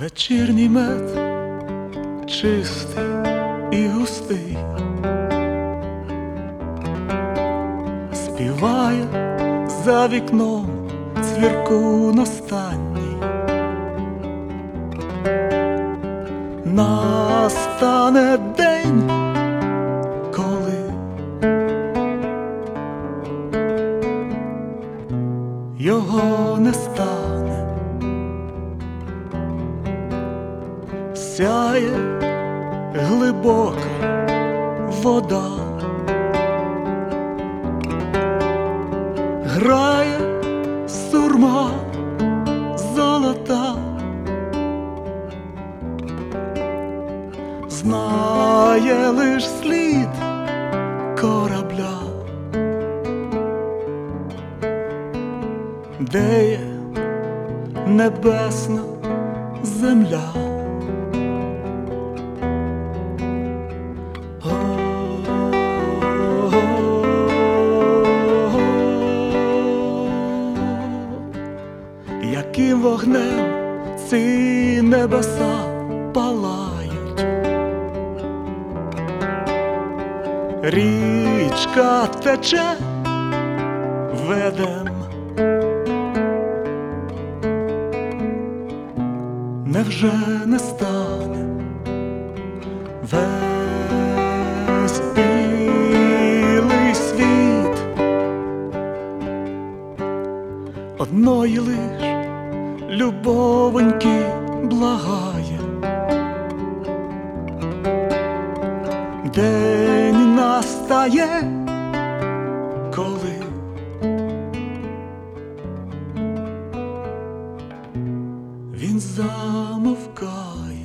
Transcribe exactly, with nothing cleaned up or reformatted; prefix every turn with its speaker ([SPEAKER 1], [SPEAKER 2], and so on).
[SPEAKER 1] Вечірній мед чистий і густий співає за вікном цвіркун останній. Настане день, коли його не стане. Сяє глибока вода, грає сурма золота, знає лиш слід корабля, де є небесна земля. Яким вогнем ці небеса палають, річка тече ведем, невже не стане весь білий світ одної лиш любовоньки благає? День настає, коли він замовкає.